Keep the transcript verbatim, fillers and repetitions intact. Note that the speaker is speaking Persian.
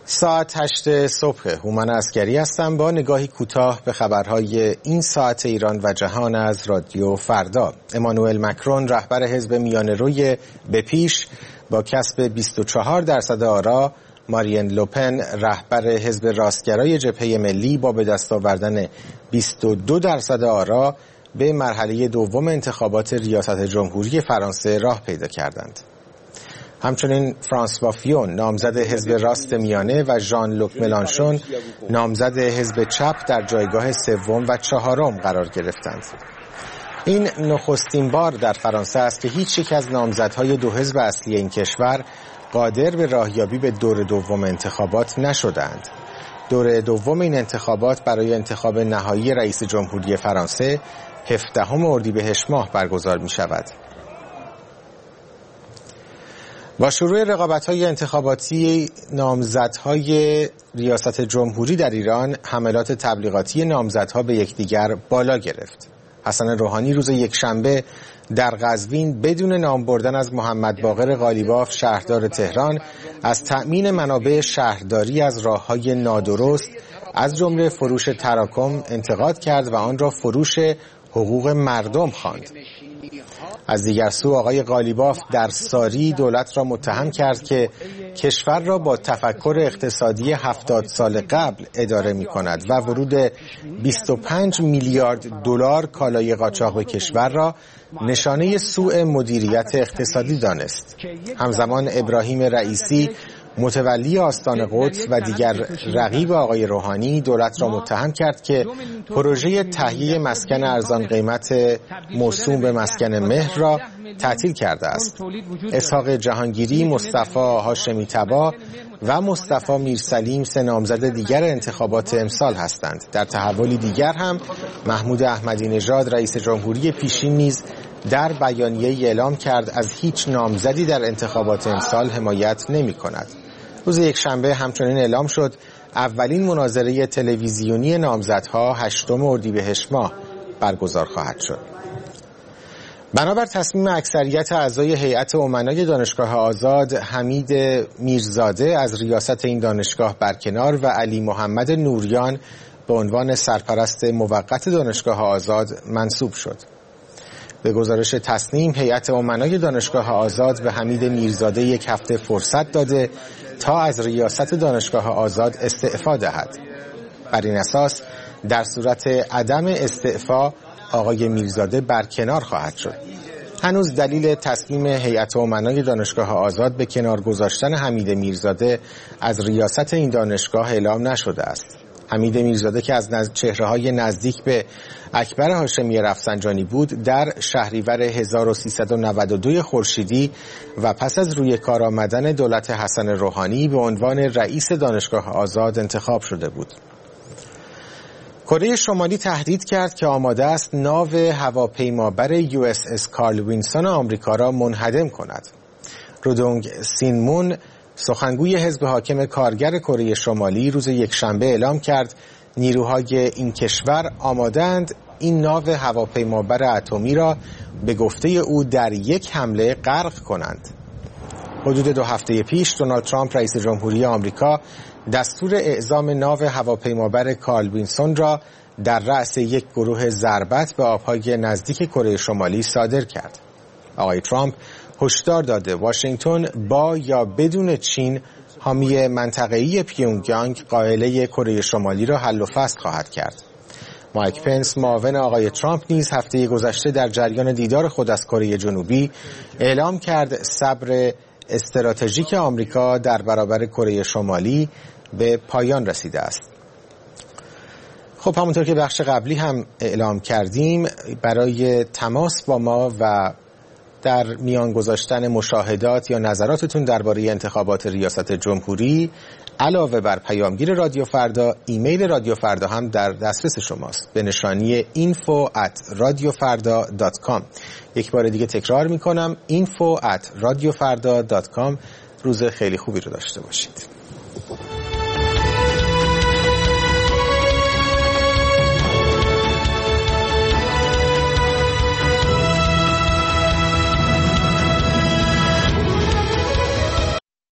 ساعت هشت صبح، هومن عسکری هستم با نگاهی کوتاه به خبرهای این ساعت ایران و جهان از رادیو فردا. امانوئل مکرون رهبر حزب میانه‌روی به پیش با کسب بیست و چهار درصد آرا، مارین لوپن رهبر حزب راستگرای جبهه ملی با به دست آوردن بیست و دو درصد آرا به مرحله دوم انتخابات ریاست جمهوری فرانسه راه پیدا کردند. همچنین فرانسوا فیون نامزد حزب راست میانه و ژان لوک ملانشون نامزد حزب چپ در جایگاه سوم و چهارم قرار گرفتند. این نخستین بار در فرانسه است که هیچ یک از نامزدهای دو حزب اصلی این کشور قادر به راهیابی به دور دوم انتخابات نشدند. دور دوم این انتخابات برای انتخاب نهایی رئیس جمهوری فرانسه هفدهم اردیبهشت ماه برگزار می شود. با شروع رقابت‌های انتخاباتی نامزدهای ریاست جمهوری در ایران، حملات تبلیغاتی نامزدها به یکدیگر بالا گرفت. حسن روحانی روز یکشنبه در قزوین بدون نام بردن از محمد باقر قالیباف شهردار تهران از تأمین منابع شهرداری از راه‌های نادرست از جمله فروش تراکم انتقاد کرد و آن را فروش حقوق مردم خواند. از دیگر سو آقای قالیباف در ساری دولت را متهم کرد که کشور را با تفکر اقتصادی هفتاد سال قبل اداره می کند و ورود بیست و پنج میلیارد دلار کالای قاچاق به کشور را نشانه سوء مدیریت اقتصادی دانست. همزمان ابراهیم رئیسی متولی آستان قدس و دیگر رقیب آقای روحانی دولت را متهم کرد که پروژه تهیه مسکن ارزان قیمت موسوم به مسکن مهر را تعطیل کرده است. اسحاق جهانگیری، مصطفی هاشمی طبا و مصطفی میرسلیم سه نامزد دیگر انتخابات امسال هستند. در تحولی دیگر هم محمود احمدی نژاد رئیس جمهوری پیشین نیز در بیانیه‌ای اعلام کرد از هیچ نامزدی در انتخابات امسال حمایت نمی کند. روز یکشنبه همچنین اعلام شد اولین مناظره تلویزیونی نامزدها هشتم اردیبهشت ماه برگزار خواهد شد. بنابر تصمیم اکثریت اعضای هیئت امنای دانشگاه آزاد، حمید میرزاده از ریاست این دانشگاه برکنار و علی محمد نوریان به عنوان سرپرست موقت دانشگاه آزاد منصوب شد. به گزارش تصنیم، هیئت امنای دانشگاه آزاد به حمید میرزاده یک هفته فرصت داده تا از ریاست دانشگاه آزاد استعفا دهد. بر این اساس در صورت عدم استعفا آقای میرزاده برکنار خواهد شد. هنوز دلیل تصمیم هیئت امنای دانشگاه آزاد به کنار گذاشتن حمید میرزاده از ریاست این دانشگاه اعلام نشده است. حمید میرزاده که از نزد چهره‌های نزدیک به اکبر هاشمی رفسنجانی بود، در شهریور هزار و سیصد و نود و دو خورشیدی و پس از روی کار آمدن دولت حسن روحانی به عنوان رئیس دانشگاه آزاد انتخاب شده بود. کره شمالی تهدید کرد که آماده است ناو هواپیمابر یو اس اس کارل وینسون آمریکا را منهدم کند. رودونگ سینمون سخنگوی حزب حاکم کارگر کره شمالی روز یکشنبه اعلام کرد نیروهای این کشور آماده‌اند این ناو هواپیمابر اتمی را به گفته او در یک حمله غرق کنند. حدود دو هفته پیش دونالد ترامپ رئیس جمهوری آمریکا دستور اعزام ناو هواپیمابر کارل وینسون را در رأس یک گروه ضربت به آبهای نزدیک کره شمالی صادر کرد. آقای ترامپ هشدار داده واشنگتن با یا بدون چین حامی منطقه‌ای پیونگیانگ قائله کره شمالی را حل و فصل خواهد کرد. مایک پنس معاون آقای ترامپ نیز هفته گذشته در جریان دیدار خود از کره جنوبی اعلام کرد صبر استراتژیک آمریکا در برابر کره شمالی به پایان رسیده است. خب همونطور که بخش قبلی هم اعلام کردیم، برای تماس با ما و در میان گذاشتن مشاهدات یا نظراتتون درباره انتخابات ریاست جمهوری علاوه بر پیامگیر رادیو فردا، ایمیل رادیو فردا هم در دسترس شماست به نشانی اینفو ات رادیو فردا دات کام. یک بار دیگه تکرار میکنم اینفو ات رادیو فردا دات کام. روز خیلی خوبی رو داشته باشید.